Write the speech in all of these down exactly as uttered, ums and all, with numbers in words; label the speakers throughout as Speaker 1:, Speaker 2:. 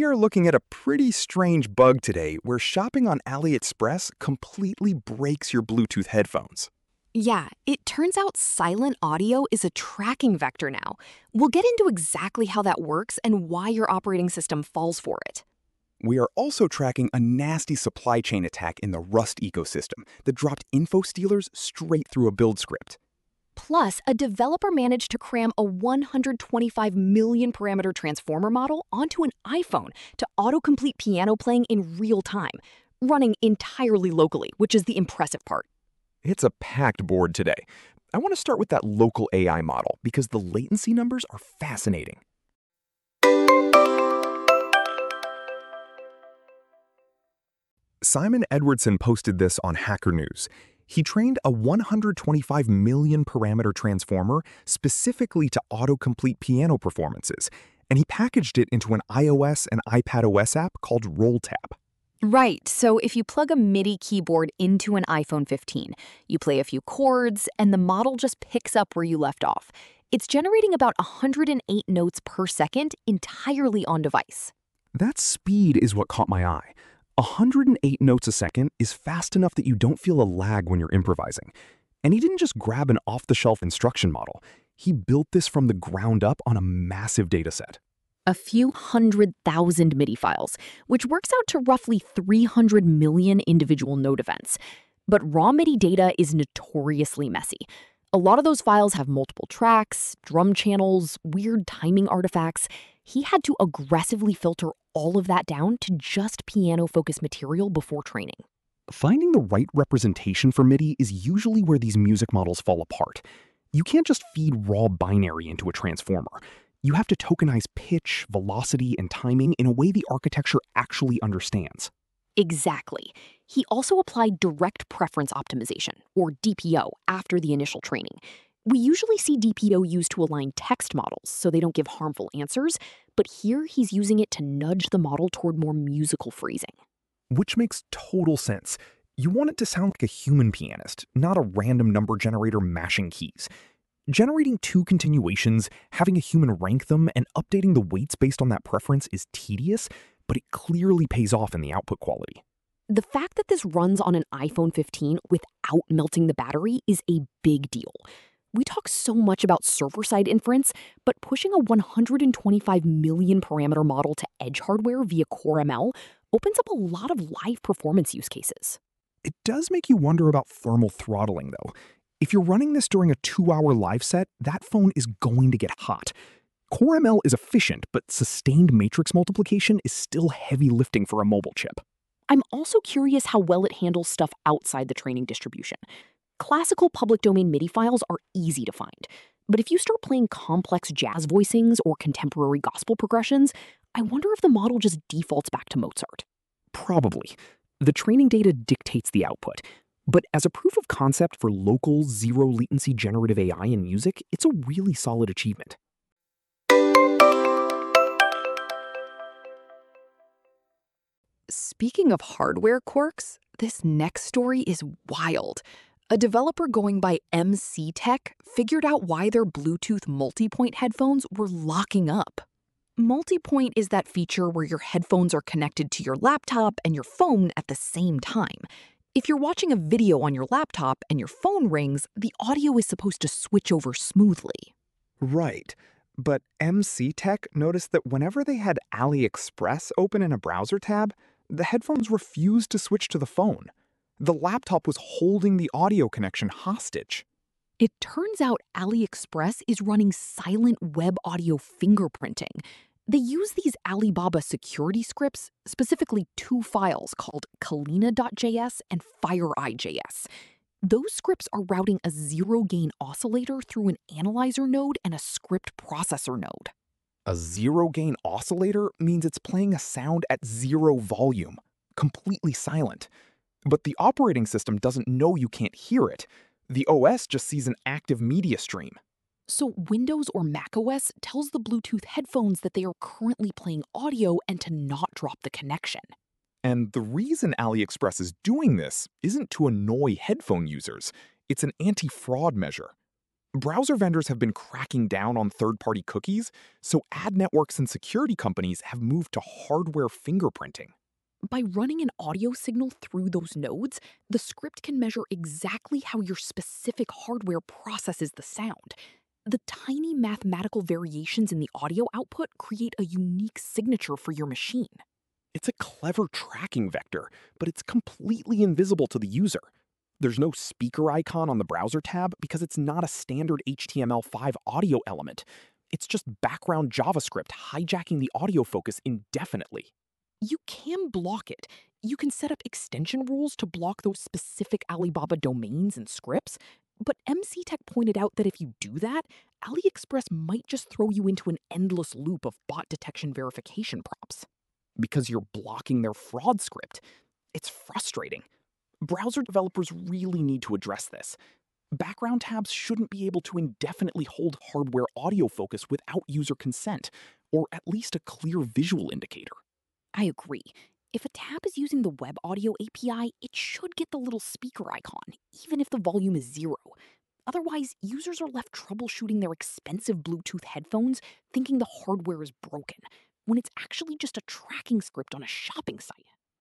Speaker 1: are looking at a pretty strange bug today where shopping on AliExpress completely breaks your Bluetooth headphones.
Speaker 2: Yeah, it turns out silent audio is a tracking vector now. We'll get into exactly how that works and why your operating system falls for it.
Speaker 1: We are also tracking a nasty supply chain attack in the Rust ecosystem that dropped info stealers straight through a build script.
Speaker 2: Plus, a developer managed to cram a one hundred twenty-five million parameter transformer model onto an iPhone to autocomplete piano playing in real time, running entirely locally, which is the impressive part.
Speaker 1: It's a packed board today. I want to start with that local A I model because the latency numbers are fascinating. Simon Edwardson posted this on Hacker News. He trained a one hundred twenty-five million parameter transformer specifically to autocomplete piano performances, and he packaged it into an iOS and iPadOS app called RollTap.
Speaker 2: Right, so if you plug a MIDI keyboard into an iPhone fifteen, you play a few chords, and the model just picks up where you left off. It's generating about one hundred eight notes per second entirely on device.
Speaker 1: That speed is what caught my eye. one hundred eight notes a second is fast enough that you don't feel a lag when you're improvising. And he didn't just grab an off-the-shelf instruction model. He built this from the ground up on a massive dataset.
Speaker 2: A few hundred thousand MIDI files, which works out to roughly three hundred million individual note events. But raw MIDI data is notoriously messy. A lot of those files have multiple tracks, drum channels, weird timing artifacts. He had to aggressively filter all of that down to just piano-focused material before training.
Speaker 1: Finding the right representation for MIDI is usually where these music models fall apart. You can't just feed raw binary into a transformer. You have to tokenize pitch, velocity, and timing in a way the architecture actually understands.
Speaker 2: Exactly. He also applied direct preference optimization, or D P O, after the initial training. We usually see D P O used to align text models so they don't give harmful answers, but here he's using it to nudge the model toward more musical phrasing.
Speaker 1: Which makes total sense. You want it to sound like a human pianist, not a random number generator mashing keys. Generating two continuations, having a human rank them, and updating the weights based on that preference is tedious, but it clearly pays off in the output quality.
Speaker 2: The fact that this runs on an iPhone fifteen without melting the battery is a big deal. We talk so much about server-side inference, but pushing a one hundred twenty-five million parameter model to edge hardware via Core M L opens up a lot of live performance use cases.
Speaker 1: It does make you wonder about thermal throttling, though. If you're running this during a two-hour live set, that phone is going to get hot. Core M L is efficient, but sustained matrix multiplication is still heavy lifting for a mobile chip.
Speaker 2: I'm also curious how well it handles stuff outside the training distribution. Classical public domain MIDI files are easy to find, but if you start playing complex jazz voicings or contemporary gospel progressions, I wonder if the model just defaults back to Mozart.
Speaker 1: Probably. The training data dictates the output. But as a proof of concept for local, zero-latency generative A I in music, it's a really solid achievement.
Speaker 3: Speaking of hardware quirks, this next story is wild. A developer going by M C Tech figured out why their Bluetooth multipoint headphones were locking up. Multipoint is that feature where your headphones are connected to your laptop and your phone at the same time. If you're watching a video on your laptop and your phone rings, the audio is supposed to switch over smoothly.
Speaker 1: Right. But M C Tech noticed that whenever they had AliExpress open in a browser tab, the headphones refused to switch to the phone. The laptop was holding the audio connection hostage.
Speaker 2: It turns out AliExpress is running silent web audio fingerprinting. They use these Alibaba security scripts, specifically two files called Kalina dot J S and FireEye dot J S. Those scripts are routing a zero-gain oscillator through an analyzer node and a script processor node.
Speaker 1: A zero-gain oscillator means it's playing a sound at zero volume, completely silent. But the operating system doesn't know you can't hear it. The O S just sees an active media stream.
Speaker 2: So Windows or macOS tells the Bluetooth headphones that they are currently playing audio and to not drop the connection.
Speaker 1: And the reason AliExpress is doing this isn't to annoy headphone users. It's an anti-fraud measure. Browser vendors have been cracking down on third-party cookies, so ad networks and security companies have moved to hardware fingerprinting.
Speaker 3: By running an audio signal through those nodes, the script can measure exactly how your specific hardware processes the sound. The tiny mathematical variations in the audio output create a unique signature for your machine.
Speaker 1: It's a clever tracking vector, but it's completely invisible to the user. There's no speaker icon on the browser tab because it's not a standard H T M L five audio element. It's just background JavaScript hijacking the audio focus indefinitely.
Speaker 3: You can block it. You can set up extension rules to block those specific Alibaba domains and scripts. But M C Tech pointed out that if you do that, AliExpress might just throw you into an endless loop of bot detection verification prompts.
Speaker 1: Because you're blocking their fraud script. It's frustrating. Browser developers really need to address this. Background tabs shouldn't be able to indefinitely hold hardware audio focus without user consent, or at least a clear visual indicator.
Speaker 2: I agree. If a tab is using the web audio A P I, it should get the little speaker icon, even if the volume is zero. Otherwise, users are left troubleshooting their expensive Bluetooth headphones thinking the hardware is broken, when it's actually just a tracking script on a shopping site.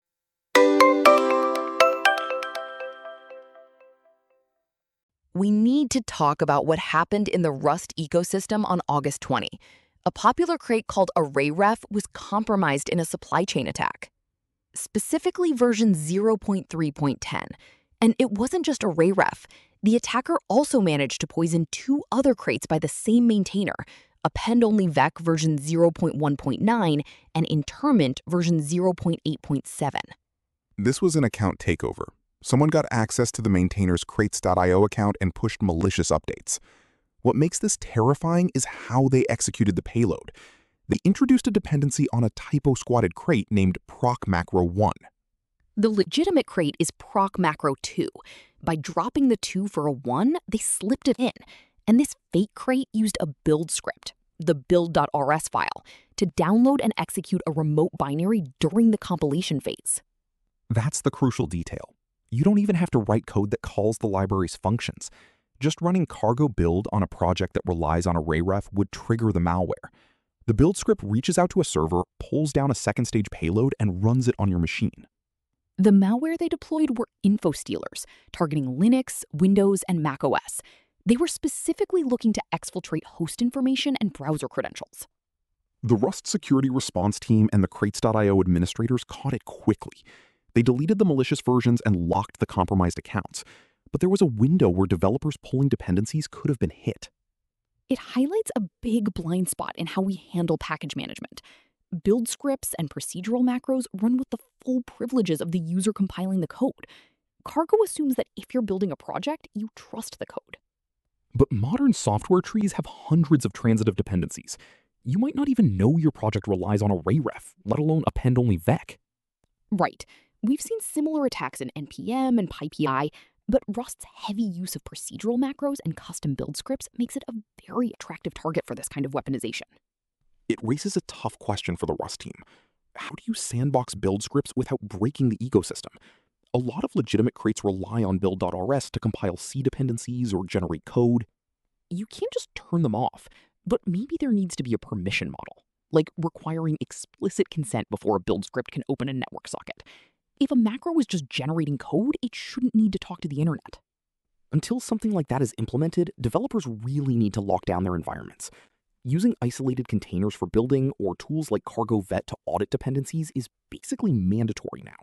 Speaker 3: We need to talk about what happened in the Rust ecosystem on August twentieth. A popular crate called ArrayRef was compromised in a supply chain attack, specifically version zero point three point ten. And it wasn't just ArrayRef. The attacker also managed to poison two other crates by the same maintainer, Append-Only Vec version zero point one point nine and Intermint version zero point eight point seven.
Speaker 4: This was an account takeover. Someone got access to the maintainer's crates dot i o account and pushed malicious updates. What makes this terrifying is how they executed the payload. They introduced a dependency on a typo-squatted crate named proc macro one.
Speaker 2: The legitimate crate is proc macro two. By dropping the two for a one, they slipped it in. And this fake crate used a build script, the build dot r s file, to download and execute a remote binary during the compilation phase.
Speaker 1: That's the crucial detail. You don't even have to write code that calls the library's functions. Just running cargo build on a project that relies on ArrayRef would trigger the malware. The build script reaches out to a server, pulls down a second stage payload, and runs it on your machine.
Speaker 2: The malware they deployed were info stealers, targeting Linux, Windows, and macOS. They were specifically looking to exfiltrate host information and browser credentials.
Speaker 1: The Rust security response team and the crates dot i o administrators caught it quickly. They deleted the malicious versions and locked the compromised accounts. But there was a window where developers pulling dependencies could have been hit.
Speaker 2: It highlights a big blind spot in how we handle package management. Build scripts and procedural macros run with the full privileges of the user compiling the code. Cargo assumes that if you're building a project, you trust the code.
Speaker 1: But modern software trees have hundreds of transitive dependencies. You might not even know your project relies on ArrayRef, let alone Append-Only Vec.
Speaker 2: Right. We've seen similar attacks in N P M and PyPI, but Rust's heavy use of procedural macros and custom build scripts makes it a very attractive target for this kind of weaponization.
Speaker 1: It raises a tough question for the Rust team. How do you sandbox build scripts without breaking the ecosystem? A lot of legitimate crates rely on build dot r s to compile C dependencies or generate code. You can't just turn them off, but maybe there needs to be a permission model, like requiring explicit consent before a build script can open a network socket. If a macro is just generating code, it shouldn't need to talk to the internet. Until something like that is implemented, developers really need to lock down their environments. Using isolated containers for building or tools like Cargo Vet to audit dependencies is basically mandatory now.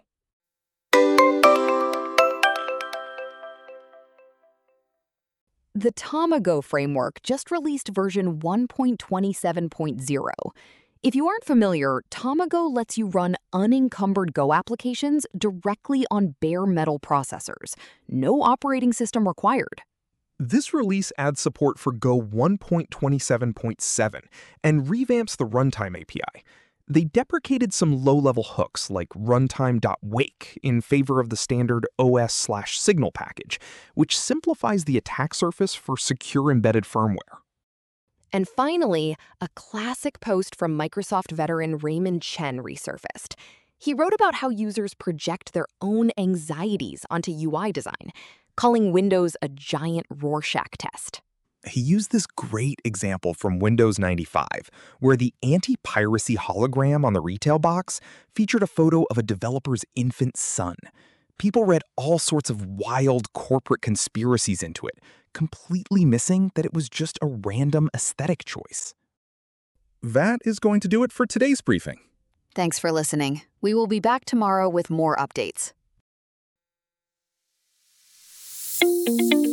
Speaker 3: The Tomago framework just released version one point twenty-seven point zero. If you aren't familiar, Tomago lets you run unencumbered Go applications directly on bare metal processors. No operating system required.
Speaker 1: This release adds support for Go one point twenty-seven point seven and revamps the runtime A P I. They deprecated some low-level hooks like runtime.wake in favor of the standard O S slash signal package, which simplifies the attack surface for secure embedded firmware.
Speaker 3: And finally, a classic post from Microsoft veteran Raymond Chen resurfaced. He wrote about how users project their own anxieties onto U I design, calling Windows a giant Rorschach test.
Speaker 1: He used this great example from Windows ninety-five, where the anti-piracy hologram on the retail box featured a photo of a developer's infant son. People read all sorts of wild corporate conspiracies into it, completely missing that it was just a random aesthetic choice.
Speaker 4: That is going to do it for today's briefing.
Speaker 3: Thanks for listening. We will be back tomorrow with more updates.